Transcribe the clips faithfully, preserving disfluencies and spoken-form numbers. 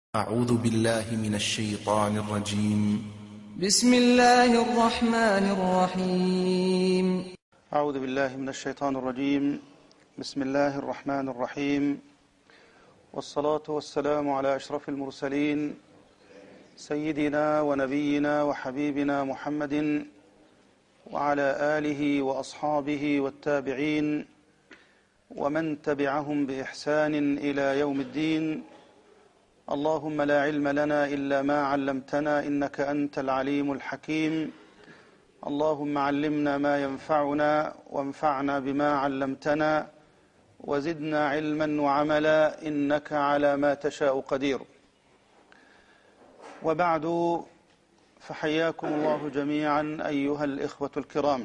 أعوذ بالله من الشيطان الرجيم. بسم الله الرحمن الرحيم. أعوذ بالله من الشيطان الرجيم. بسم الله الرحمن الرحيم، والصلاة والسلام على أشرف المرسلين سيدنا ونبينا وحبيبنا محمد وعلى آله وأصحابه والتابعين ومن تبعهم بإحسان إلى يوم الدين. اللهم لا علم لنا إلا ما علمتنا إنك أنت العليم الحكيم. اللهم علمنا ما ينفعنا وانفعنا بما علمتنا وزدنا علما وعملا إنك على ما تشاء قدير. وبعد، فحياكم الله جميعا أيها الإخوة الكرام.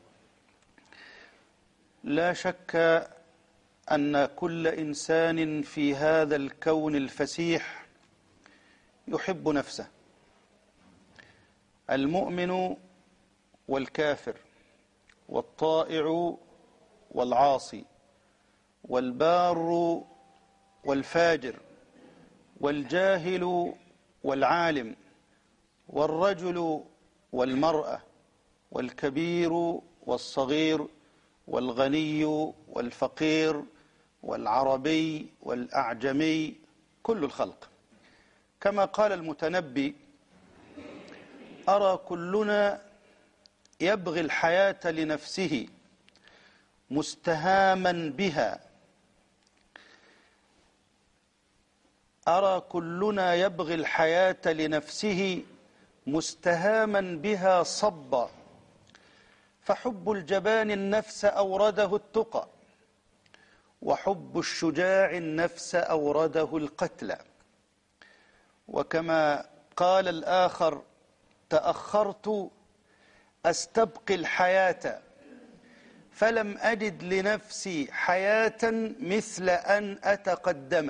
لا شك أن كل إنسان في هذا الكون الفسيح يحب نفسه، المؤمن والكافر، والطائع والعاصي، والبار والفاجر، والجاهل والعالم، والرجل والمرأة، والكبير والصغير، والغني والفقير، والعربي والأعجمي، كل الخلق. كما قال المتنبي: أرى كلنا يبغي الحياة لنفسه مستهاما بها، أرى كلنا يبغي الحياة لنفسه مستهاما بها صبا، فحب الجبان النفس أورده التقى، وحب الشجاع النفس أورده القتل. وكما قال الآخر: تأخرت أستبقي الحياة فلم أجد لنفسي حياة مثل أن أتقدم.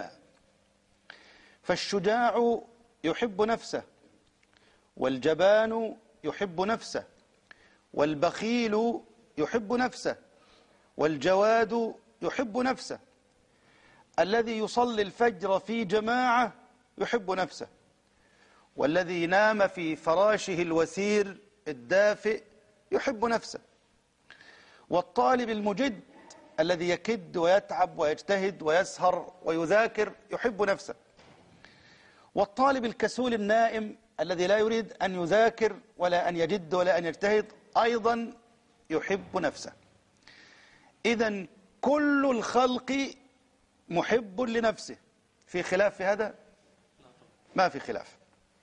فالشجاع يحب نفسه، والجبان يحب نفسه، والبخيل يحب نفسه، والجواد يحب نفسه، الذي يصلي الفجر في جماعة يحب نفسه، والذي نام في فراشه الوثير الدافئ يحب نفسه، والطالب المجد الذي يكد ويتعب ويجتهد ويسهر ويذاكر يحب نفسه، والطالب الكسول النائم الذي لا يريد أن يذاكر ولا أن يجد ولا أن يجتهد أيضا يحب نفسه. إذن كل الخلق محب لنفسه. في خلاف في هذا؟ ما في خلاف.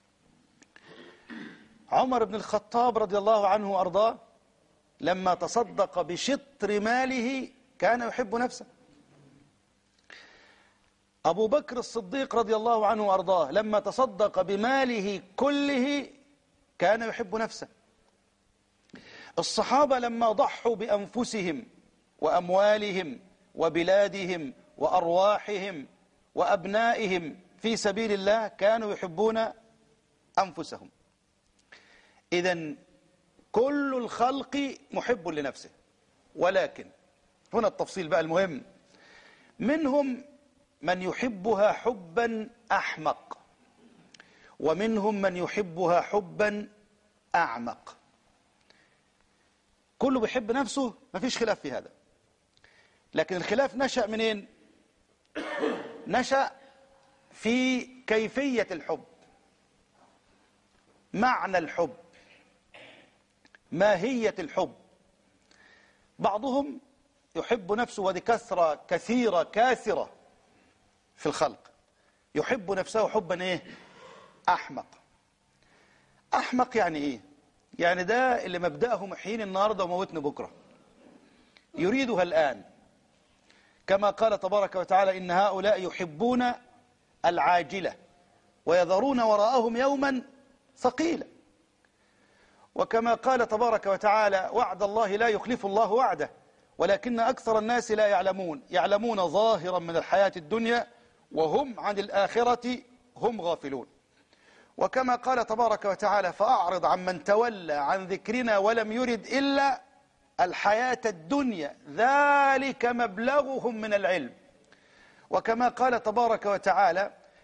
عمر بن الخطاب رضي الله عنه وأرضاه لما تصدق بشطر ماله كان يحب نفسه. أبو بكر الصديق رضي الله عنه وأرضاه لما تصدق بماله كله كان يحب نفسه. الصحابة لما ضحوا بأنفسهم وأموالهم وبلادهم وأرواحهم وأبنائهم في سبيل الله كانوا يحبون أنفسهم. إذن كل الخلق محب لنفسه، ولكن هنا التفصيل بقى المهم: منهم من يحبها حبا أحمق، ومنهم من يحبها حبا أعمق. كله بيحب نفسه، ما فيش خلاف في هذا، لكن الخلاف نشأ منين؟ نشأ في كيفية الحب، معنى الحب، ماهية الحب. بعضهم يحب نفسه، وهذه كثرة كثيرة كاثرة في الخلق، يحب نفسه حبا ايه؟ أحمق. أحمق يعني ايه؟ يعني ده اللي مبدأه محيين النهارده وموتنا بكرة، يريدها الآن، كما قال تبارك وتعالى: إن هؤلاء يحبون العاجلة ويذرون وراءهم يوما ثقيلا. وكما قال تبارك وتعالى: وعد الله لا يخلف الله وعده ولكن أكثر الناس لا يعلمون، يعلمون ظاهرا من الحياة الدنيا وهم عن الآخرة هم غافلون. وكما قال تبارك وتعالى: فأعرض عن من تولى عن ذكرنا ولم يرد إلا الحياة الدنيا ذلك مبلغهم من العلم. وكما قال تبارك وتعالى: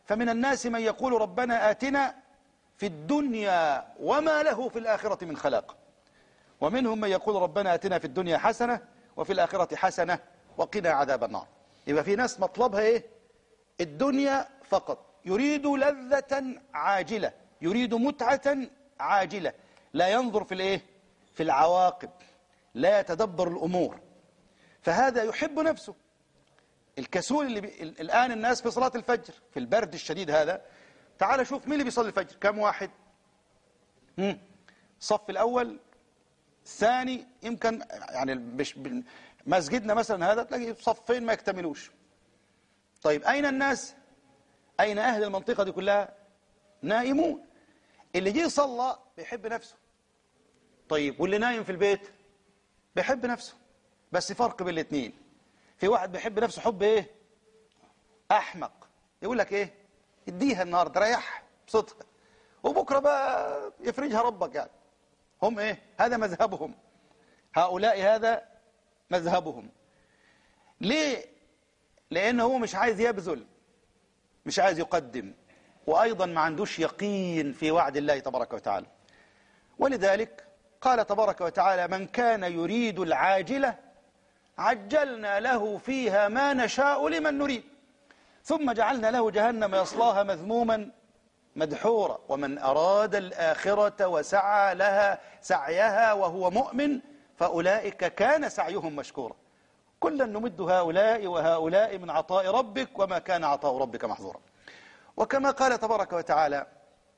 فمن الناس من يقول ربنا آتنا في الدنيا وما له في الآخرة من خلاق، ومنهم من يقول ربنا آتنا في الدنيا حسنة وفي الآخرة حسنة وقنا عذاب النار. يبقى في ناس مطلبها إيه؟ الدنيا فقط، يريد لذة عاجلة، يريد متعة عاجلة، لا ينظر في الإيه؟ في العواقب، لا يتدبر الأمور، فهذا يحب نفسه. الكسول اللي بي... الآن الناس في صلاة الفجر في البرد الشديد هذا، تعال شوف مين اللي بيصلي الفجر، كم واحد؟ مم. الصف الأول، الثاني، يمكن يعني مش مسجدنا مثلا هذا تلاقي صفين ما يكتملوش. طيب أين الناس؟ أين أهل المنطقة دي كلها؟ نائمون. اللي جه صلى بيحب نفسه. طيب واللي نايم في البيت بيحب نفسه، بس فرق بين الاثنين. في واحد بيحب نفسه حب ايه؟ احمق، يقول لك ايه؟ اديها النهارده ريح بصدق، وبكره بقى يفرجها ربك. يعني هم ايه؟ هذا مذهبهم، هؤلاء هذا مذهبهم. ليه؟ لانه هو مش عايز يبذل، مش عايز يقدم، وايضا ما عندوش يقين في وعد الله تبارك وتعالى. ولذلك قال تبارك وتعالى: من كان يريد العاجلة عجلنا له فيها ما نشاء لمن نريد ثم جعلنا له جهنم يصلاها مذموما مدحورا ومن أراد الآخرة وسعى لها سعيها وهو مؤمن فأولئك كان سعيهم مشكورا كلا نمد هؤلاء وهؤلاء من عطاء ربك وما كان عطاء ربك محظورا. وكما قال تبارك وتعالى: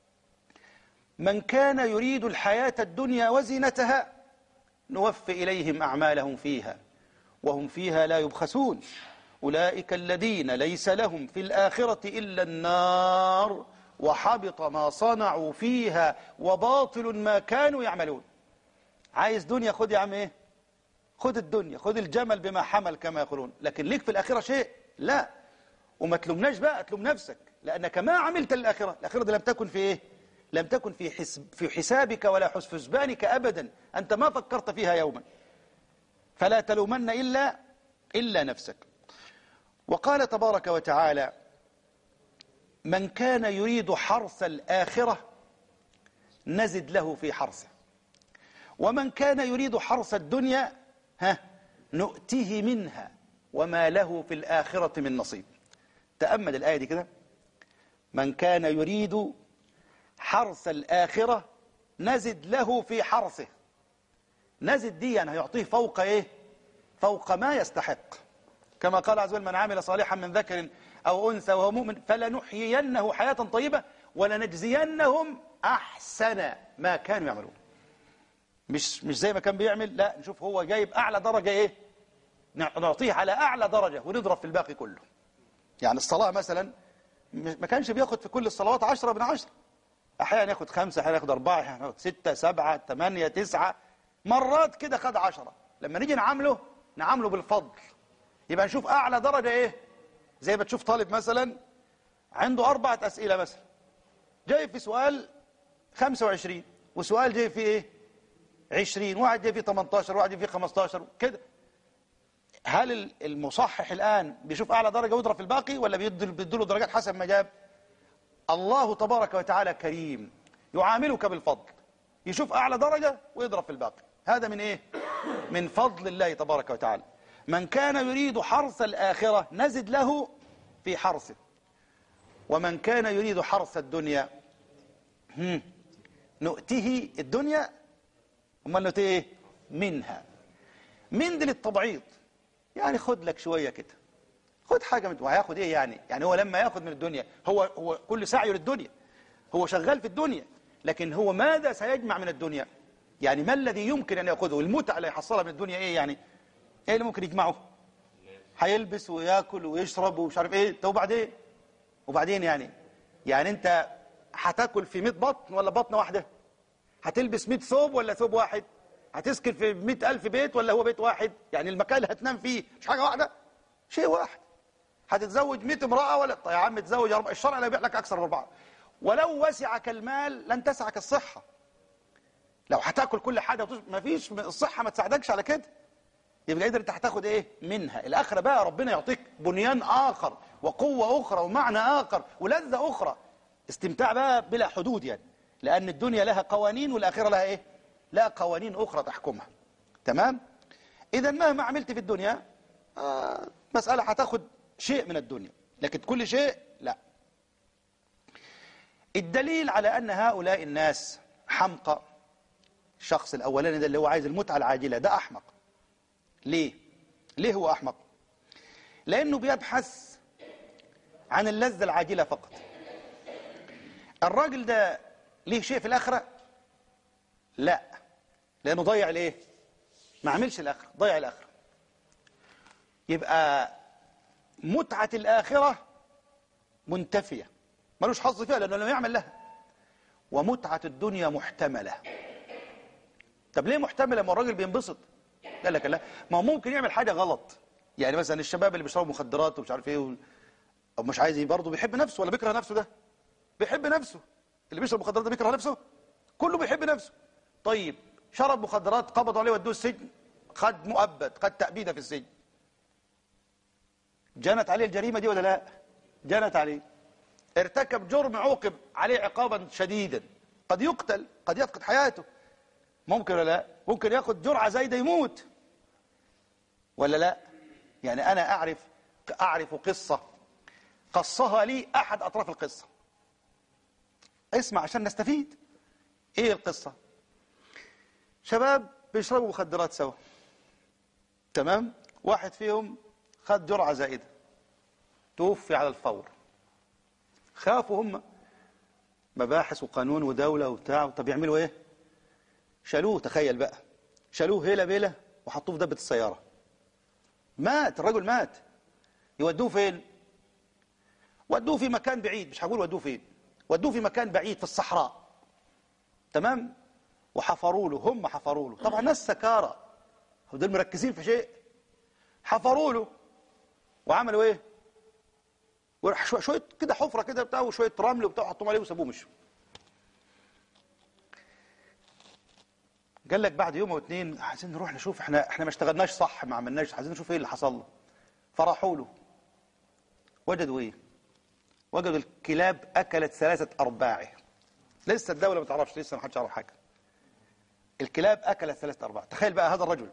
من كان يريد الحياة الدنيا وزينتها نوفي إليهم أعمالهم فيها وهم فيها لا يبخسون أولئك الذين ليس لهم في الآخرة إلا النار وحبط ما صنعوا فيها وباطل ما كانوا يعملون. عايز دنيا؟ خد يا عم ايه؟ خد الدنيا، خد الجمل بما حمل كما يقولون، لكن ليك في الآخرة شيء؟ لا. وما تلومناش بقى، تلوم نفسك، لأنك ما عملت للآخرة. الآخرة دي لم تكن في ايه؟ لم تكن في حسب في حسابك ولا حسبانك أبدا، أنت ما فكرت فيها يوما، فلا تلومن إلا إلا نفسك. وقال تبارك وتعالى: من كان يريد حرث الآخرة نزد له في حرثه ومن كان يريد حرث الدنيا ها نؤته منها وما له في الآخرة من نصيب. تأمل الآية دي كده: من كان يريد حرث الآخرة نزد له في حرثه. نزد دي يعني هيعطيه فوق ايه؟ فوق ما يستحق، كما قال عز وجل: من عمل صالحا من ذكر أو أنثى وهو مؤمن فلنحيينه حياة طيبة ولنجزينهم أحسن ما كانوا يعملون. مش مش زي ما كان بيعمل، لا، نشوف هو جايب أعلى درجة إيه؟ نعطيه على أعلى درجة ونضرب في الباقي كله. يعني الصلاة مثلا ما كانش بياخد في كل الصلوات عشرة من عشرة، أحيانا ياخد خمسة، أحيانا ياخد أربعة، أحيانا ياخد ستة سبعة ثمانية تسعة، مرات كده خد عشرة. لما نيجي نعامله نعامله بالفضل، يبقى نشوف أعلى درجة إيه؟ زي ما تشوف طالب مثلا عنده أربعة أسئلة مثلا، جاي في سؤال خمسة وعشرين وسؤال جاي فيه إيه؟ عشرين، واحد جاي فيه ثمانية عشر، واحد جاي فيه خمسة عشر كده. هل المصحح الآن بيشوف أعلى درجة ويضرب في الباقي، ولا بيديله درجات حسب ما جاب؟ الله تبارك وتعالى كريم يعاملك بالفضل، يشوف أعلى درجة ويضرب في الباقي. هذا من إيه؟ من فضل الله تبارك وتعالى. من كان يريد حرث الآخرة نزد له في حرثه ومن كان يريد حرث الدنيا نؤته الدنيا وما نؤته إيه؟ منها. من دي للتبعيض، يعني خد لك شوية كده، خد حاجة من، وهياخد إيه يعني؟ يعني هو لما ياخد من الدنيا، هو هو كل سعيه للدنيا، هو شغال في الدنيا، لكن هو ماذا سيجمع من الدنيا؟ يعني ما الذي يمكن أن يأخذه؟ المتعة اللي يحصلها من الدنيا إيه يعني؟ إيه اللي ممكن يجمعه؟ هيلبس وياكل ويشرب ومش عارف إيه. طب وبعدين؟ وبعدين يعني يعني أنت هتاكل في مئة بطن ولا بطنة واحدة؟ هتلبس مئة ثوب ولا ثوب واحد؟ هتسكن في مئة ألف بيت ولا هو بيت واحد؟ يعني المكان اللي هتنام فيه مش حاجة واحدة، شيء واحد. هتتزوج مئة امرأة ولا طيب يا عم تزوج أربعة، الشرع لا يبيع لك أكثر من أربعة. ولو وسعك المال لن تسعك الصحة. لو هتاكل كل حاجة ما فيش الصحة ما تساعدكش على كده. يبقى إذا أنت هتاخد إيه منها. الآخرة بقى ربنا يعطيك بنيان آخر وقوة أخرى ومعنى آخر ولذة أخرى، استمتاع بقى بلا حدود يعني، لأن الدنيا لها قوانين والآخرة لها إيه؟ لها قوانين أخرى تحكمها. تمام؟ إذا مهما عملت في الدنيا آه مسألة هتاخد شيء من الدنيا، لكن كل شيء لا. الدليل على أن هؤلاء الناس حمقى، الشخص الأولاني ده اللي هو عايز المتعة العاجلة ده أحمق. ليه؟ ليه هو أحمق؟ لأنه بيبحث عن اللذة العاجلة فقط. الراجل ده ليه شيء في الآخرة؟ لا، لأنه ضيع ليه؟ ما عملش الآخرة، ضيع الآخرة. يبقى متعة الآخرة منتفية، ملوش حظ فيها لأنه لم يعمل لها. ومتعة الدنيا محتملة. طب ليه محتملة؟ ما الراجل بينبسط. قال لك لا، ما هو ممكن يعمل حاجة غلط. يعني مثلا الشباب اللي بيشربوا مخدرات ومش عارف ايه و... او مش عايز برضه بيحب نفسه ولا بيكره نفسه؟ ده بيحب نفسه. اللي بيشرب مخدرات ده بيكره نفسه؟ كله بيحب نفسه. طيب شرب مخدرات، قبضوا عليه ودوه السجن، خد مؤبد، خد تأبيدة في السجن، جنت عليه الجريمة دي ولا لا؟ جنت عليه. ارتكب جرم عوقب عليه عقابا شديدا، قد يقتل، قد يفقد حياته، ممكن ولا لا؟ ممكن ياخد جرعة زايدة يموت ولا لا؟ يعني أنا أعرف أعرف قصة قصها لي أحد أطراف القصة. اسمع عشان نستفيد. إيه القصة؟ شباب بيشربوا مخدرات سوا، تمام؟ واحد فيهم خد جرعة زائدة، توفي على الفور. خافوا هم، مباحث وقانون ودولة وبتاع. طب يعملوا ايه؟ شالوه. تخيل بقى، شالوه هيلا بيلا وحطوه في دبة السيارة. مات الرجل، مات. يودوه فين؟ ودوه في مكان بعيد، مش هقول ودوه فين، ودوه في مكان بعيد في الصحراء، تمام؟ وحفروا له، هم حفروا له. طبعا ناس سكارى، دول مركزين في شيء. حفروا له وعملوا ايه؟ شويه كده حفره كده بتاع وشويه رمل وبتاع، حطوهم عليه وسابوه مشوا. قال لك بعد يوم او اتنين عايزين نروح نشوف، احنا احنا ما اشتغلناش صح، ما عملناش، عايزين نشوف ايه اللي حصل له. فراحوا له، وجدوا ايه؟ وجدوا الكلاب اكلت ثلاثه ارباعه. لسه الدوله ما تعرفش، لسه ما حدش يعرف حاجه. الكلاب اكلت ثلاثه ارباع. تخيل بقى هذا الرجل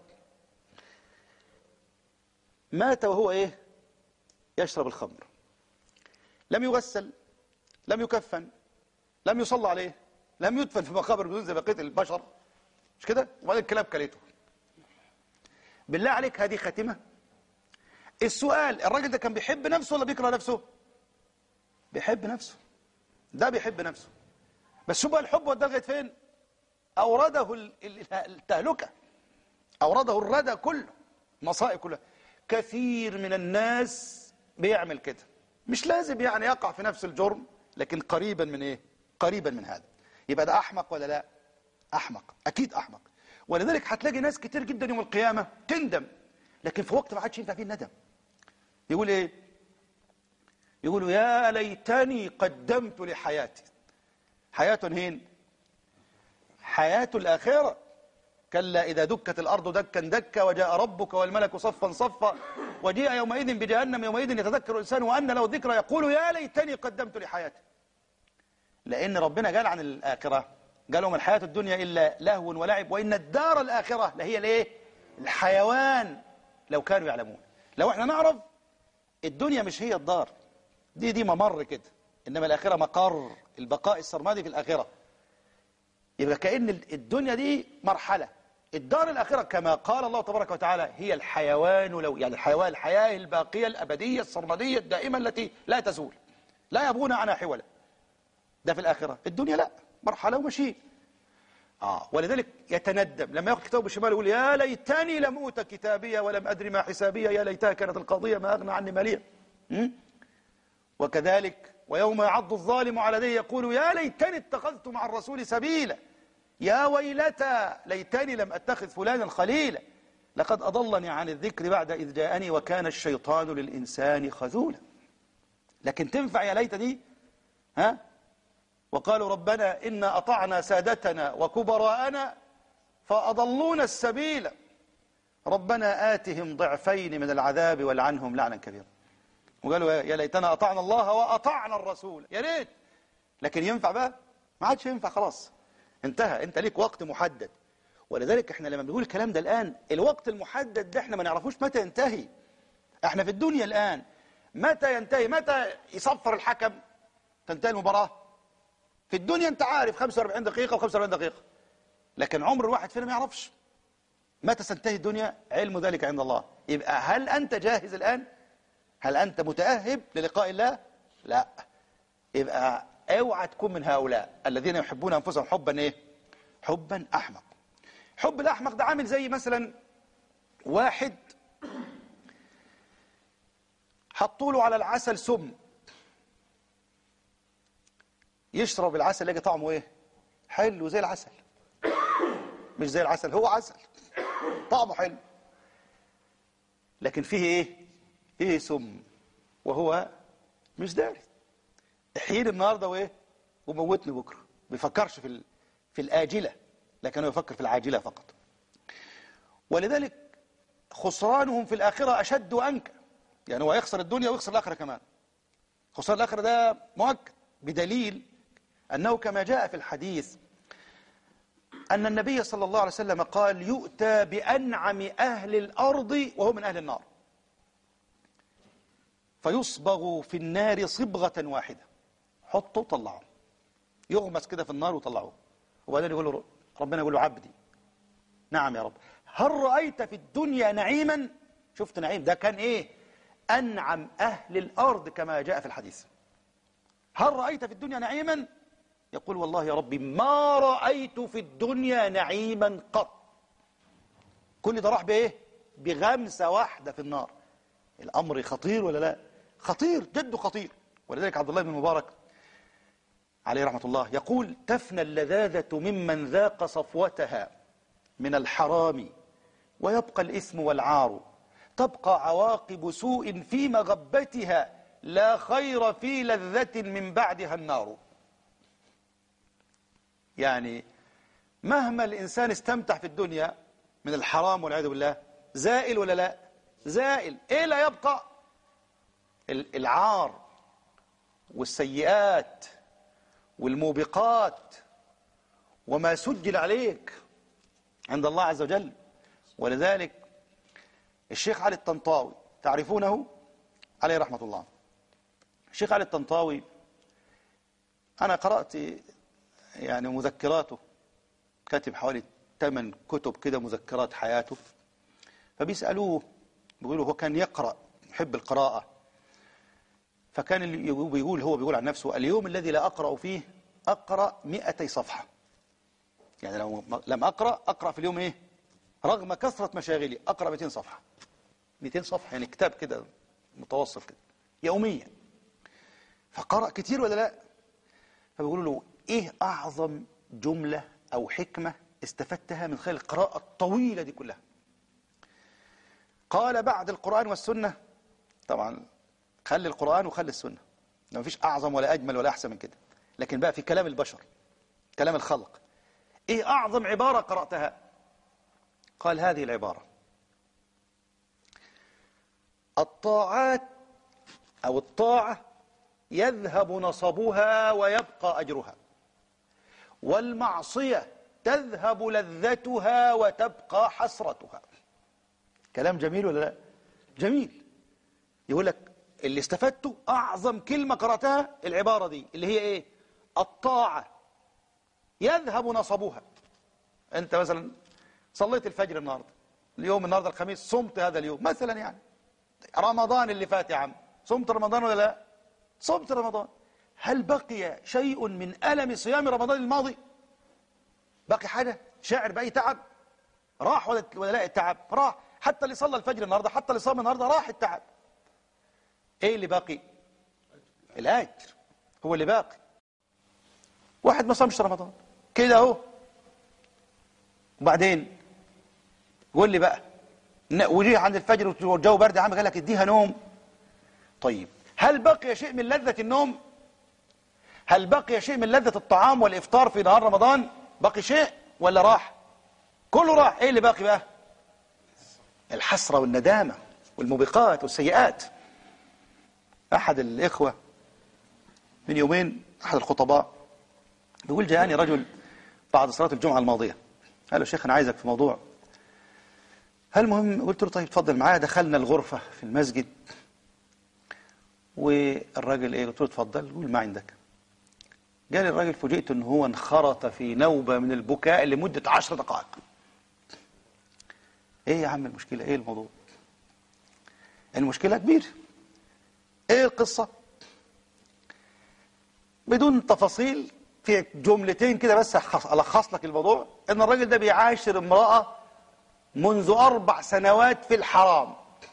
مات وهو ايه؟ يشرب الخمر. لم يغسل، لم يكفن، لم يصلى عليه، لم يدفن في مقابر الجنود زي بقيه البشر، مش كده؟ وبعدين الكلاب كلته. بالله عليك هذه خاتمه؟ السؤال، الراجل ده كان بيحب نفسه ولا بيكره نفسه؟ بيحب نفسه. ده بيحب نفسه. بس شو بقى الحب وداه لغايه فين؟ اورده التهلكه، اورده الردى كله، المصائب كلها. كثير من الناس بيعمل كده، مش لازم يعني يقع في نفس الجرم، لكن قريبا من ايه؟ قريبا من هذا. يبقى ده احمق ولا لا؟ احمق، اكيد احمق. ولذلك هتلاقي ناس كتير جدا يوم القيامه تندم، لكن في وقت ما عادش ينفع فيه الندم. يقول ايه؟ يقولوا يا ليتني قدمت لحياتي. حياة هين؟ حياة الآخرة. كلا إذا دكت الأرض دكا دكا وجاء ربك والملك صفا صفا وجيء يومئذ بجهنم يومئذ يتذكر الإنسان وأن له ذكرى يقول يا ليتني قدمت لحياتي. لأن ربنا قال عن الآخرة، قال لهم الحياة الدنيا إلا لهو ولعب وإن الدار الآخرة لهي الإيه؟ الحيوان. لو كانوا يعلمون. لو احنا نعرف الدنيا مش هي الدار دي، دي ممر كده، إنما الآخرة مقر البقاء السرمادي في الآخرة. يبقى كأن الدنيا دي مرحلة، الدار الآخرة كما قال الله تبارك وتعالى هي الحيوان، لو يعني الحيوان، الحياة الباقية الأبدية السرمدية الدائمة التي لا تزول، لا يبغون عنها حولا. ده في الآخرة. الدنيا لا، مرحلة ومشي. آه ولذلك يتندم لما يأخذ كتابه بالشمال يقول يا ليتني لم أوت كتابية ولم أدري ما حسابية يا ليتها كانت القضية ما أغنى عني مالية. وكذلك ويوم يعض الظالم على يديه يقول يا ليتني اتخذت مع الرسول سبيلا يا ويلتى ليتني لم أتخذ فلانا خليلا لقد أضلني عن الذكر بعد إذ جاءني وكان الشيطان للإنسان خذولا. لكن تنفع يا ليت دي؟ ها؟ وقالوا ربنا إنا أطعنا سادتنا وكبراءنا فأضلونا السبيل ربنا آتهم ضعفين من العذاب والعنهم لعنا كبيرا. وقالوا يا ليتنا أطعنا الله وأطعنا الرسول، يا ريت. لكن ينفع بقى؟ ما عادش ينفع، خلاص انتهى. انت ليك وقت محدد. ولذلك احنا لما بنقول الكلام ده الآن، الوقت المحدد ده احنا ما نعرفوش متى ينتهي. احنا في الدنيا الآن متى ينتهي؟ متى يصفر الحكم تنتهي المباراة؟ في الدنيا انت عارف خمسة وأربعين دقيقة و خمسة وأربعين دقيقة، لكن عمر الواحد فينا ما يعرفش متى ستنتهي الدنيا. علم ذلك عند الله. يبقى هل أنت جاهز الآن؟ هل أنت متأهب للقاء الله؟ لا. يبقى اوعى تكون من هؤلاء الذين يحبون أنفسهم حبا ايه؟ حبا أحمق. حب الأحمق ده عامل زي مثلا واحد حطوا له على العسل سم، يشرب العسل يجي طعمه ايه؟ حلو زي العسل. مش زي العسل، هو عسل طعمه حلو، لكن فيه ايه؟ ايه سم، وهو مش داري. احييني النهارده وايه؟ وموتني بكره. بيفكرش في في الآجلة، لكنه يفكر في العاجلة فقط. ولذلك خسرانهم في الآخرة أشد وأنكى. يعني هو يخسر الدنيا ويخسر الآخرة كمان. خسران الآخرة ده مؤكد، بدليل أنه كما جاء في الحديث أن النبي صلى الله عليه وسلم قال: يؤتى بأنعم أهل الأرض وهو من أهل النار، فيصبغ في النار صبغة واحدة. حطه وطلعه، يغمس كده في النار وطلعه. وبعدين يقول له ربنا يقول له: عبدي نعم يا رب، هل رأيت في الدنيا نعيما؟ شفت نعيم؟ ده كان ايه؟ أنعم أهل الأرض كما جاء في الحديث. هل رأيت في الدنيا نعيما؟ يقول: والله يا ربي ما رأيت في الدنيا نعيما قط. كل ده راح بإيه؟ بغمسة واحدة في النار. الأمر خطير ولا لا؟ خطير، جد خطير. ولذلك عبد الله بن المبارك عليه رحمة الله يقول: تفنى اللذاذة ممن ذاق صفوتها من الحرام، ويبقى الإثم والعار، تبقى عواقب سوء في مغبتها، لا خير في لذة من بعدها النار. يعني مهما الإنسان استمتع في الدنيا من الحرام والعياذ بالله، زائل ولا لا؟ زائل. إيه لا يبقى؟ العار والسيئات والموبقات وما سجل عليك عند الله عز وجل. ولذلك الشيخ علي الطنطاوي تعرفونه عليه رحمة الله. الشيخ علي الطنطاوي أنا قرأت يعني مذكراته، كاتب حوالي ثمان كتب كده مذكرات حياته. فبيسألوه بيقولوا هو كان يقرأ، يحب القراءة، فكان بيقول هو بيقول عن نفسه: اليوم الذي لا أقرأ فيه أقرأ مئتي صفحة. يعني لو لم أقرأ أقرأ في اليوم إيه؟ رغم كثرة مشاغلي أقرأ مئتين صفحة. مئتين صفحة يعني كتاب كده متوسط كده يوميا. فقرأ كتير ولا لا؟ فبيقولوا له: إيه أعظم جملة أو حكمة استفدتها من خلال القراءة الطويلة دي كلها؟ قال: بعد القرآن والسنة، طبعا خلي القرآن وخلي السنة، ما فيش أعظم ولا أجمل ولا أحسن من كده. لكن بقى في كلام البشر، كلام الخلق، إيه أعظم عبارة قرأتها؟ قال: هذه العبارة: الطاعات أو الطاعة يذهب نصبها ويبقى أجرها، والمعصية تذهب لذتها وتبقى حسرتها. كلام جميل ولا لا؟ جميل. يقول لك اللي استفدته أعظم كلمة قرأتها العبارة دي اللي هي إيه؟ الطاعة يذهب نصبها. أنت مثلا صليت الفجر النهاردة، اليوم النهاردة الخميس، صمت هذا اليوم مثلا، يعني رمضان اللي فات يا عم، صمت رمضان ولا لا؟ صمت رمضان. هل بقي شيء من ألم صيام رمضان الماضي؟ بقي حاجة؟ شاعر بأي تعب؟ راح ولا لا؟ التعب راح. حتى اللي صلى الفجر النهاردة، حتى اللي صام النهاردة، راح التعب. ايه اللي باقي؟ الأجر هو اللي باقي. واحد ما صامش رمضان كده اهو، وبعدين قول لي بقى وجيه عند الفجر والجو برد، عم قال لك اديها نوم. طيب هل بقي شيء من لذة النوم؟ هل بقي شيء من لذة الطعام والإفطار في نهار رمضان؟ بقي شيء ولا راح؟ كله راح. ايه اللي باقي بقى؟ الحسرة والندامة والموبقات والسيئات. أحد الإخوة من يومين، أحد الخطباء، بيقول جاءني رجل بعد صلاة الجمعة الماضية، قال له شيخ أنا عايزك في موضوع. المهم قلت له طيب تفضل معايا. دخلنا الغرفة في المسجد والراجل ايه، قلت له اتفضل قول ما عندك. قال الراجل فوجئت ان هو انخرط في نوبة من البكاء لمدة عشر دقائق. ايه يا عم المشكلة، ايه الموضوع؟ المشكلة كبير. ايه القصة؟ بدون تفاصيل، في جملتين كده بس ألخص لك الموضوع. ان الراجل ده بيعاشر امرأة منذ أربع سنوات في الحرام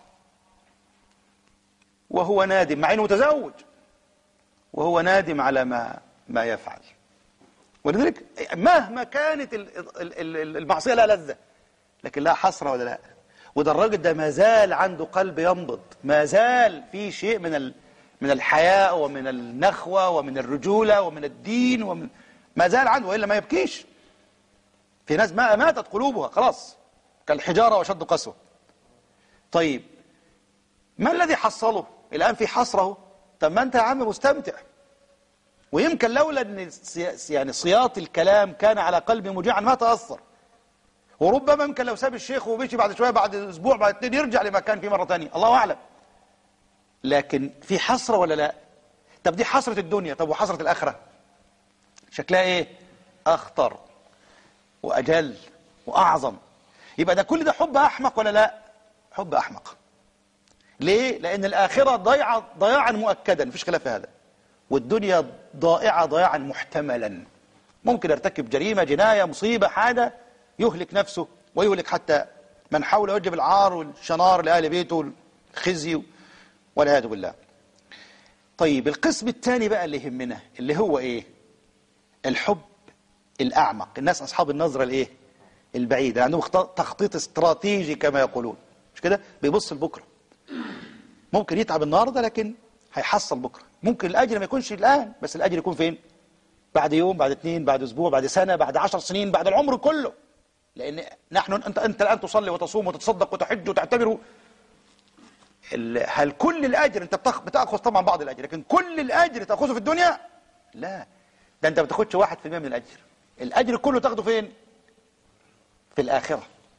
وهو نادم، مع انه متزوج، وهو نادم على ما ما يفعل. ولذلك مهما كانت المعصية لا لذة، لكن لا حسرة ولا لا. وده الراجل ده ما زال عنده قلب ينبض، ما زال في شيء من من الحياء ومن النخوة ومن الرجولة ومن الدين، ومن ما زال عنده، وإلا ما يبكيش. في ناس ما ماتت قلوبها خلاص كالحجارة وشد قسوة. طيب ما الذي حصله؟ الآن في حسره. طب ما أنت يا عم مستمتع، ويمكن لولا أن يعني صياط الكلام كان على قلبي مجيعا ما تأثر، وربما يمكن لو ساب الشيخ ومشي بعد شوية، بعد أسبوع، بعد اثنين، يرجع لما كان فيه مرة ثانية، الله أعلم. لكن في حسرة ولا لا؟ طب دي حسرة الدنيا، طب وحسرة الآخرة شكلها إيه؟ أخطر وأجل وأعظم. يبقى ده كل ده حب أحمق ولا لا؟ حب أحمق. ليه؟ لأن الآخرة ضيعة ضياعا مؤكدا، مفيش خلاف في هذا، والدنيا ضائعة ضياعا محتملا. ممكن يرتكب جريمة، جناية، مصيبة، حاجة يهلك نفسه ويهلك حتى من حوله، يجب العار والشنار لأهل بيته والخزي والعياذ بالله. طيب القسم الثاني بقى اللي يهمنا، اللي هو إيه؟ الحب الأعمق. الناس أصحاب النظرة الإيه؟ البعيدة، عندهم تخطيط استراتيجي كما يقولون، مش كده؟ بيبص لبكرة. ممكن يتعب النهارده لكن هيحصل بكره. ممكن الاجر ما يكونش الان، بس الاجر يكون فين؟ بعد يوم، بعد اثنين، بعد اسبوع، بعد سنه، بعد عشر سنين، بعد العمر كله. لان نحن انت انت الان تصلي وتصوم وتتصدق وتحج وتعتبر، هل كل الاجر انت بتاخذ؟ طبعا بعض الاجر، لكن كل الاجر تاخذه في الدنيا؟ لا، ده انت ما بتاخدش واحد في المية من الاجر. الاجر كله تاخده فين؟ في الاخره.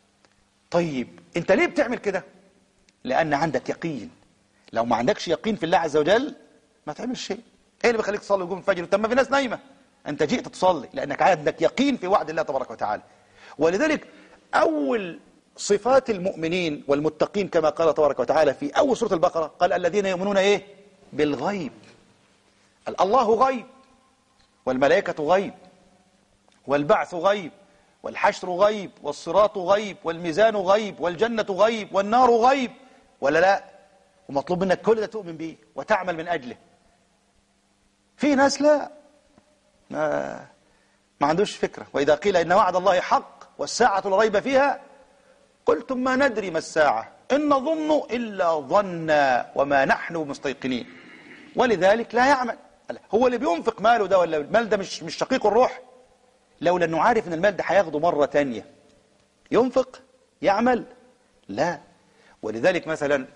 طيب انت ليه بتعمل كده؟ لان عندك يقين. لو ما عندكش يقين في الله عز وجل ما تعملش شيء. ايه اللي بيخليك تصلي وتقوم الفجر؟ طب ما في ناس نايمه، انت جئت تصلي لانك عندك يقين في وعد الله تبارك وتعالى. ولذلك اول صفات المؤمنين والمتقين كما قال تبارك وتعالى في اول سوره البقره، قال الذين يؤمنون ايه؟ بالغيب. الله غيب، والملائكه غيب، والبعث غيب، والحشر غيب، والصراط غيب، والميزان غيب، والجنه غيب، والنار غيب، ولا لا؟ ومطلوب منك كل ده تؤمن به وتعمل من أجله. في ناس لا، ما, ما عندوش فكرة. وإذا قيل إن وعد الله حق والساعة لا ريب فيها قلتم ما ندري ما الساعة إن نظن إلا ظنا وما نحن مستيقنين. ولذلك لا يعمل. هو اللي بينفق ماله ده، ولا المال ده مش مش شقيق الروح؟ لولا أنه عارف أن المال ده هياخده مرة تانية ينفق يعمل؟ لا. ولذلك مثلا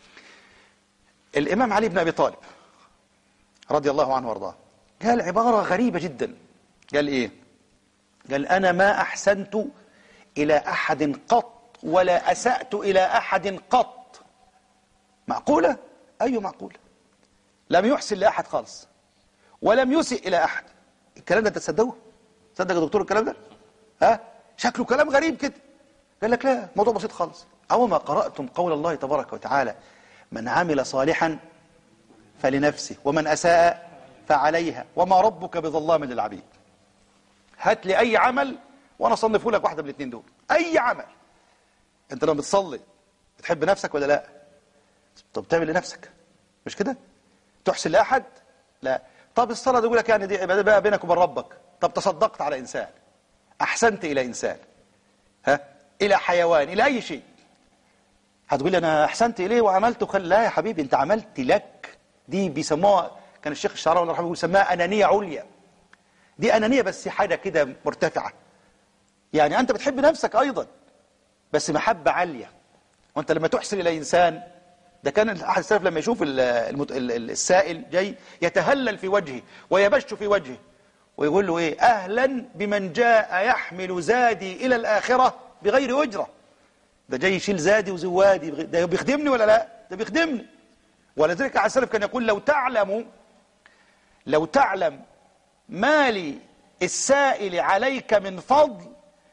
الإمام علي بن أبي طالب رضي الله عنه وارضاه قال عبارة غريبة جدا. قال إيه؟ قال أنا ما أحسنت إلى أحد قط ولا أسأت إلى أحد قط. معقولة؟ أي معقولة؟ لم يحسن لأحد خالص ولم يسئ إلى أحد. الكلام ده أنت تصدقه؟ تصدق يا دكتور الكلام ده؟ ها؟ شكله كلام غريب كده. قال لك لا، موضوع بسيط خالص. أو ما قرأتم قول الله تبارك وتعالى من عمل صالحا فلنفسه ومن أساء فعليها وما ربك بظلام للعبيد. هات لي أي عمل وأنا أصنفه لك واحدة من الاثنين دول. أي عمل. أنت لما بتصلي بتحب نفسك ولا لا؟ طب بتعمل لنفسك مش كده؟ تحسن لأحد؟ لا. طب الصلاة تقول لك يعني دي عبادة بقى بينك وبين ربك. طب تصدقت على إنسان، أحسنت إلى إنسان، ها؟ إلى حيوان، إلى أي شيء، هتقول لي أنا أحسنت إليه وعملته خل... لا يا حبيبي، أنت عملت لك. دي بيسموها، كان الشيخ الشعراوي الله يرحمه يقول سماها أنانية عليا. دي أنانية بس حاجة كده مرتفعة. يعني أنت بتحب نفسك أيضا بس محبة عالية. وانت لما تحسن الى انسان، ده كان احد السلف لما يشوف المت... السائل جاي يتهلل في وجهه ويبش في وجهه ويقول له ايه؟ اهلا بمن جاء يحمل زادي الى الاخره بغير اجره. ده جاي يشيل زادي وزوادي، ده بيخدمني ولا لا؟ ده بيخدمني. ولذلك احد السلف كان يقول لو تعلم لو تعلم ما لي السائل عليك من فضل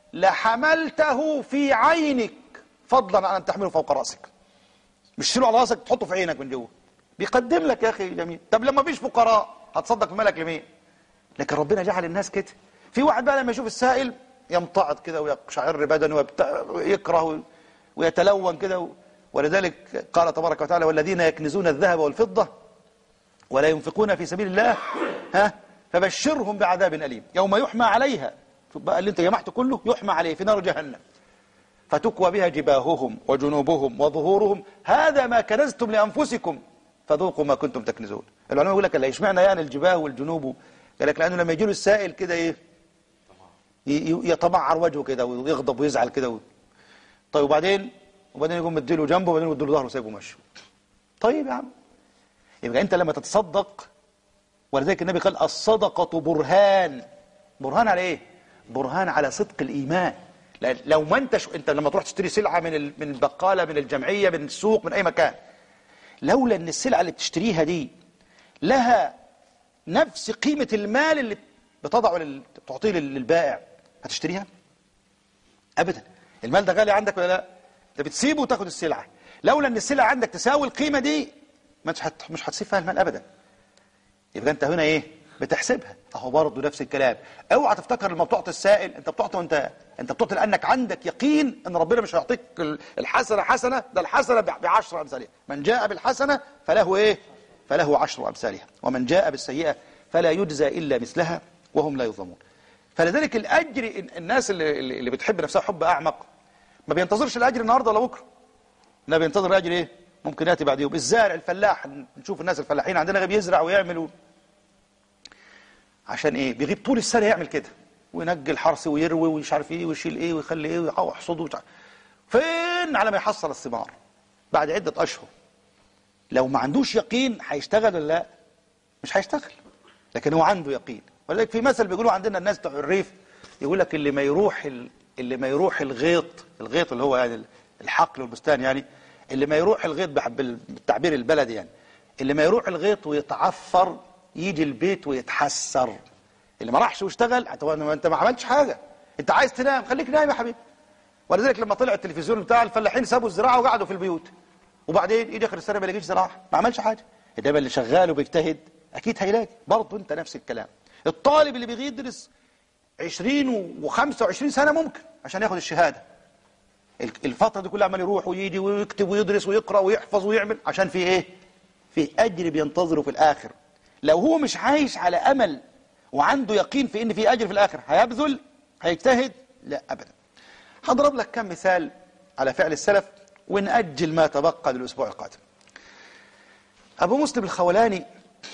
لحملته في عينك فضلا عن ان تحمله فوق راسك. مش تشيله على راسك تحطه في عينك من جوه. بيقدم لك يا اخي جميل. طب لما فيش فقراء هتصدق بمالك لمين؟ لكن ربنا جعل الناس كده. في واحد بقى لما يشوف السائل يمتعض كده ويقشعر بدنه ويكره ويتلون كده. ولذلك قال تبارك وتعالى والذين يكنزون الذهب والفضة ولا ينفقون في سبيل الله ها فبشرهم بعذاب أليم يوم يحمى عليها. بقى اللي انت جمعته كله يحمى عليه في نار جهنم فتكوى بها جباههم وجنوبهم وظهورهم هذا ما كنزتم لأنفسكم فذوقوا ما كنتم تكنزون. العلماء يقول لك لا يشمعنا يعني الجباه والجنوب؟ قال لك لأنه لما يجي له السائل كده ايه يطمعر وجهه كده ويغضب ويزعل كده و... طيب وبعدين وبعدين يقوم مديله جنبه وبعدين يديله ظهره وسايبه ماشي. طيب يا عم، يبقى انت لما تتصدق، ولذلك النبي قال الصدقة برهان. برهان على ايه؟ برهان على صدق الإيمان. لو ما انت انت لما تروح تشتري سلعة من ال... من البقالة من الجمعية من السوق من أي مكان، لولا ان السلعة اللي بتشتريها دي لها نفس قيمة المال اللي بتضعه لل... بتعطيه للبائع هتشتريها؟ أبدا. المال ده غالي عندك ولا لا؟ انت بتسيبه وتاخد السلعة. لولا ان السلعة عندك تساوي القيمة دي مش هت... مش هتسيب فيها المال أبدا. يبقى انت هنا ايه؟ بتحسبها. اهو برضه نفس الكلام. اوعى تفتكر لما بتعطي السائل انت بتعطي وانت انت بتعطي لانك عندك يقين ان ربنا مش هيعطيك الحسنه حسنه، ده الحسنه بعشر امثالها. من جاء بالحسنه فله ايه؟ فله عشر امثالها، ومن جاء بالسيئه فلا يجزى الا مثلها وهم لا يظلمون. فلذلك الاجر، الناس اللي اللي بتحب نفسها حب اعمق ما بينتظرش الاجر النهارده ولا بكره. لا، بينتظر الاجر ايه؟ ممكن ياتي بعد يوم. الزارع الفلاح، نشوف الناس الفلاحين عندنا غير بيزرع ويعمل عشان ايه؟ بيغيب طول السنه يعمل كده وينجي الحرث ويروي ومش عارف ايه ويشيل ايه ويخلي ايه ويحصد ومش عارف فين على ما يحصل الثمار بعد عده اشهر. لو ما عندوش يقين هيشتغل ولا لا؟ مش هيشتغل. لكن هو عنده يقين. ولذلك في مثل بيقولوا عندنا الناس بتوع الريف، يقول لك اللي ما يروح اللي ما يروح الغيط، الغيط اللي هو يعني الحقل والبستان، يعني اللي ما يروح الغيط بالتعبير البلدي، يعني اللي ما يروح الغيط ويتعفر يجي البيت ويتحسر. اللي ما راحش واشتغل انت ما عملتش حاجه، انت عايز تنام خليك نايم يا حبيبي. ولذلك لما طلع التلفزيون بتاع الفلاحين سابوا الزراعه وقعدوا في البيوت، وبعدين يجي اخر السنه ما يلاقيش زراعه، ما عملش حاجه. انما اللي شغال وبيجتهد اكيد هيلاقي. برضه انت نفس الكلام. الطالب اللي بيدرس عشرين وخمسة وعشرين سنه ممكن عشان ياخد الشهاده، الفتره دي كلها عمال يروح ويجي ويكتب ويدرس ويقرا ويحفظ ويعمل عشان في ايه؟ في اجر بينتظره في الاخر. لو هو مش عايش على امل وعنده يقين في ان في اجر في الاخر هيبذل هيجتهد؟ لا ابدا. هضرب لك كم مثال على فعل السلف ونأجل ما تبقى للاسبوع القادم. ابو مسلم الخولاني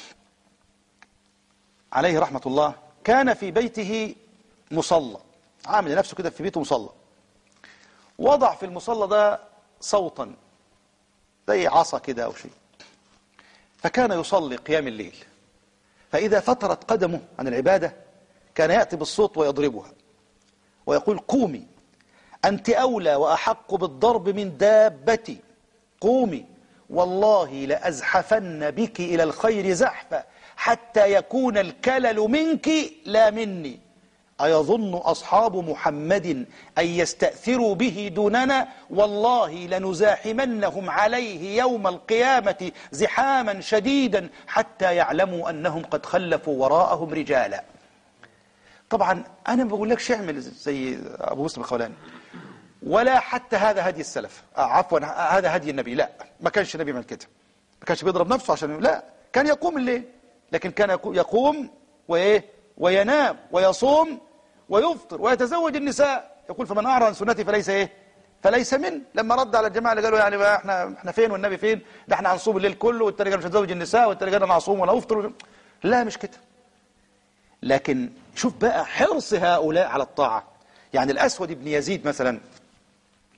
عليه رحمه الله كان في بيته مصلى، عامل لنفسه كده في بيته مصلى، وضع في المصلى ده صوتا زي عصا كده او شيء، فكان يصلي قيام الليل، فإذا فترت قدمه عن العبادة كان يأتي بالصوت ويضربها ويقول قومي أنت أولى وأحق بالضرب من دابتي، قومي والله لأزحفن بك إلى الخير زحفا حتى يكون الكلل منك لا مني، أيظن أصحاب محمد أن يستأثروا به دوننا، والله لنزاحمنهم عليه يوم القيامة زحاما شديدا حتى يعلموا أنهم قد خلفوا وراءهم رجالا. طبعا أنا ما بقول لكش اعمل زي أبو مسلم الخولاني، ولا حتى هذا هدي السلف، آه عفوا هذا هدي النبي، لا ما كانش النبي يعمل كده، ما كانش بيضرب نفسه عشان، لا كان يقوم الليل، لكن كان يقوم وإيه وينام ويصوم ويفطر ويتزوج النساء. يقول فمن أعرض عن سنتي فليس إيه فليس من. لما رد على الجماعة اللي قالوا يعني احنا احنا فين والنبي فين، ده احنا هنصوم الليل كله والتاني قال مش هتزوج النساء والتاني قال انا هصوم ولا افطر، لا مش كده. لكن شوف بقى حرص هؤلاء على الطاعة. يعني الأسود بن يزيد مثلا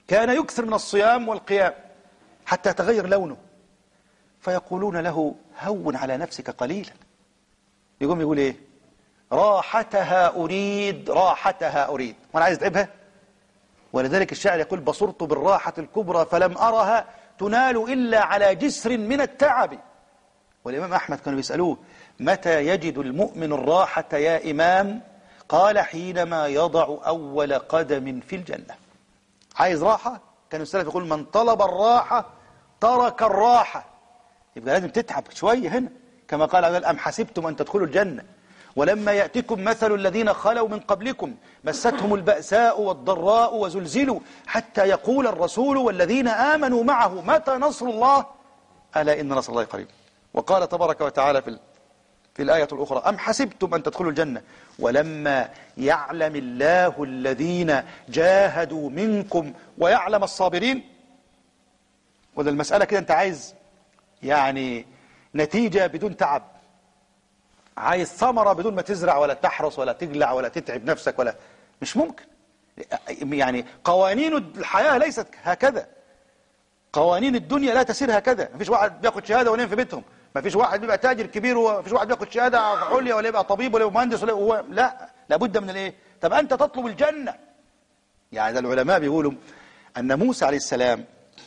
كان يكثر من الصيام والقيام حتى تغير لونه، فيقولون له هون على نفسك قليلا، يقوم يقول ايه؟ راحتها أريد راحتها أريد، وأنا عايز أتعبها. ولذلك الشاعر يقول بصرت بالراحة الكبرى فلم أرها تنال إلا على جسر من التعب. والإمام أحمد كانوا بيسألوه متى يجد المؤمن الراحة يا إمام؟ قال حينما يضع أول قدم في الجنة. عايز راحة؟ كان السلف يقول من طلب الراحة ترك الراحة. يبقى لازم تتعب شوية هنا، كما قال عز وجل أم حسبتم أن تدخلوا الجنة ولما يأتكم مثل الذين خلوا من قبلكم مستهم البأساء والضراء وزلزلوا حتى يقول الرسول والذين آمنوا معه متى نصر الله ألا إن نصر الله قريب. وقال تبارك وتعالى في في الآية الأخرى أم حسبتم أن تدخلوا الجنة ولما يعلم الله الذين جاهدوا منكم ويعلم الصابرين. وده المسألة كده أنت عايز يعني نتيجة بدون تعب، عايز ثمرة بدون ما تزرع ولا تحرس ولا تجلع ولا تتعب نفسك، ولا مش ممكن. يعني قوانين الحياة ليست هكذا، قوانين الدنيا لا تسير هكذا. مفيش واحد بياخد شهادة ونام في بيتهم، مفيش واحد بيبقى تاجر كبير، ومفيش واحد بياخد شهادة عليا ولا يبقى طبيب ولا يبقى مهندس ولا هو لا، لابد من الايه؟ طب أنت تطلب الجنة. يعني ده العلماء بيقولوا أن موسى عليه السلام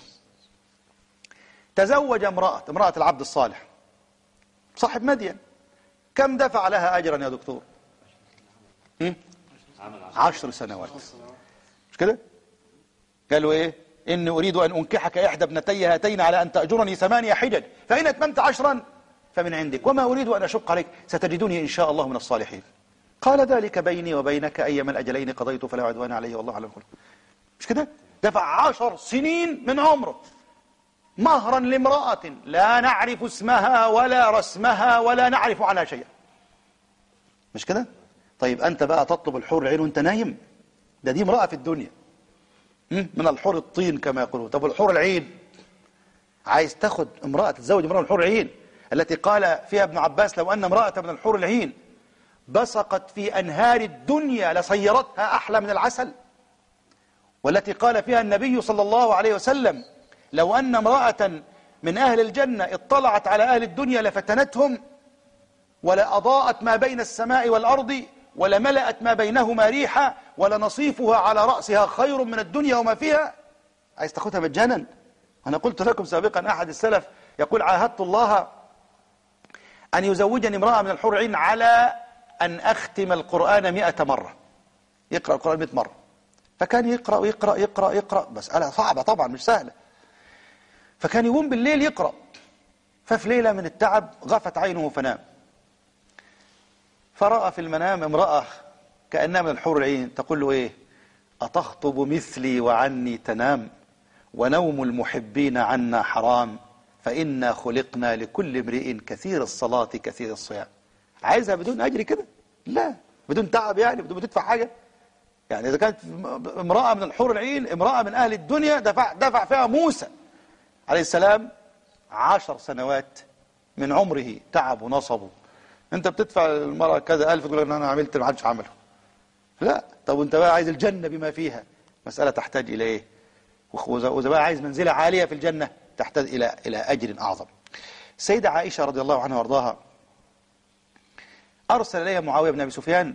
تزوج امرأة امرأة العبد الصالح صاحب مدين. كم دفع لها أجرا يا دكتور؟ عشر سنوات، مش كده؟ قالوا ايه؟ إني أريد أن أنكحك إحدى ابنتي هاتين على أن تأجرني ثمانية حجج فإن أتممت عشرا فمن عندك وما أريد أن أشق عليك ستجدني إن شاء الله من الصالحين. قال ذلك بيني وبينك أيما الأجلين قضيت فلا عدوان علي والله على الكل. مش كده؟ دفع عشر سنين من عمره مهرا لامرأة لا نعرف اسمها ولا رسمها ولا نعرف عنها شيئا. مش كده؟ طيب أنت بقى تطلب الحور العين وأنت نايم؟ ده دي امرأة في الدنيا من الحور الطين كما يقولون. طب الحور العين عايز تاخد امرأة تتزوج امرأة من الحور العين التي قال فيها ابن عباس لو أن امرأة من الحور العين بصقت في أنهار الدنيا لصيرتها أحلى من العسل، والتي قال فيها النبي صلى الله عليه وسلم لو أن امرأة من أهل الجنة اطلعت على أهل الدنيا لفتنتهم ولأضاءت ما بين السماء والأرض ولملأت ما بينهما ريحا ولنصيفها على رأسها خير من الدنيا وما فيها. عايز تاخدها مجانا؟ أنا قلت لكم سابقا أحد السلف يقول عاهدت الله أن يزوجني امرأة من الحور العين على أن أختم القرآن مئة مرة، يقرأ القرآن مئة مرة. فكان يقرأ ويقرأ يقرأ يقرأ مسألة صعبة طبعا مش سهلة. فكان يقوم بالليل يقرأ، ففي ليلة من التعب غفت عينه فنام، فرأى في المنام امرأة كأنها من الحور العين تقول له ايه؟ أتخطب مثلي وعني تنام ونوم المحبين عنا حرام فإنا خلقنا لكل امرئ كثير الصلاة كثير الصيام. عايزها بدون أجر كده؟ لا، بدون تعب يعني، بدون ما تدفع حاجة. يعني إذا كانت امرأة من الحور العين امرأة من أهل الدنيا دفع, دفع فيها موسى عليه السلام عشر سنوات من عمره تعب ونصبه. انت بتدفع المرأة كذا ألف تقول انا عملت ما حدش عمله. لا، طب وانت بقى عايز الجنة بما فيها، مسألة تحتاج إلى ايه؟ وإذا بقى عايز منزلة عالية في الجنة تحتاج إلى إلى أجر أعظم. السيدة عائشة رضي الله عنها وارضاها أرسل إليها معاوية بن أبي سفيان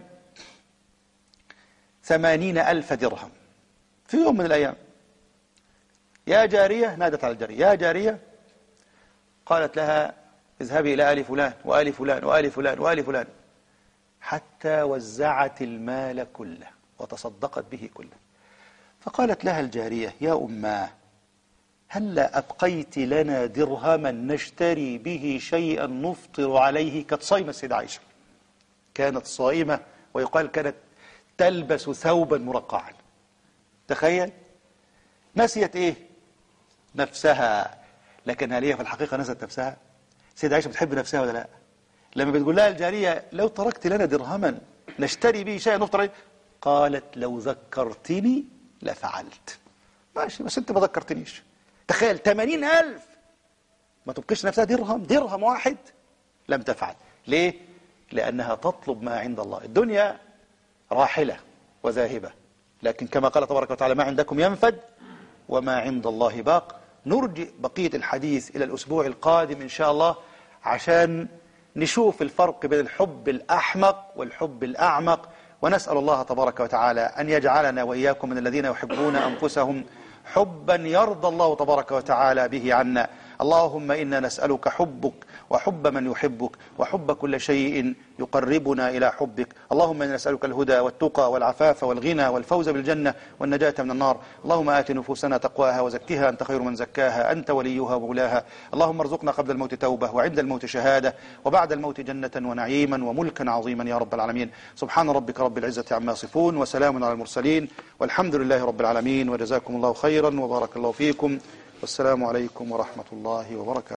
ثمانين ألف درهم في يوم من الأيام. يا جارية، نادت على الجارية، يا جارية، قالت لها اذهبي إلى آل فلان وآل فلان وآل فلان وآل فلان، حتى وزعت المال كله وتصدقت به كله. فقالت لها الجارية يا أماه هلا أبقيت لنا درهما نشتري به شيئا نفطر عليه؟ كانت صايمة السيدة عائشة، كانت صائمة، ويقال كانت تلبس ثوبا مرقعا. تخيل، نسيت ايه؟ نفسها. لكن هل هي في الحقيقة نسيت نفسها؟ السيدة عائشة بتحب نفسها ولا لا؟ لما بتقول لها الجارية لو تركت لنا درهما نشتري به شيئا نفطر عليه، قالت لو ذكرتني لفعلت. ماشي، بس انت ما ذكرتنيش. تخيل ثمانين ألف ما تبقيش نفسها درهم، درهم واحد لم تفعل. ليه؟ لأنها تطلب ما عند الله. الدنيا راحلة وذاهبة، لكن كما قال تبارك وتعالى ما عندكم ينفد وما عند الله باق. نرجئ بقية الحديث إلى الأسبوع القادم إن شاء الله عشان نشوف الفرق بين الحب الأحمق والحب الأعمق، ونسأل الله تبارك وتعالى أن يجعلنا وإياكم من الذين يحبون أنفسهم حبا يرضى الله تبارك وتعالى به عنا. اللهم إنا نسألك حبك وحب من يحبك وحب كل شيء يقربنا إلى حبك. اللهم إنا نسألك الهدى والتقى والعفاف والغنى والفوز بالجنة والنجاة من النار. اللهم آت نفوسنا تقواها وزكها أنت خير من زكاها أنت وليها ومولاها. اللهم ارزقنا قبل الموت توبة وعند الموت شهادة وبعد الموت جنة ونعيما وملكا عظيما يا رب العالمين. سبحان ربك رب العزة عما يصفون وسلام على المرسلين والحمد لله رب العالمين، وجزاكم الله خيرا وبارك الله فيكم، والسلام عليكم ورحمة الله وبركاته.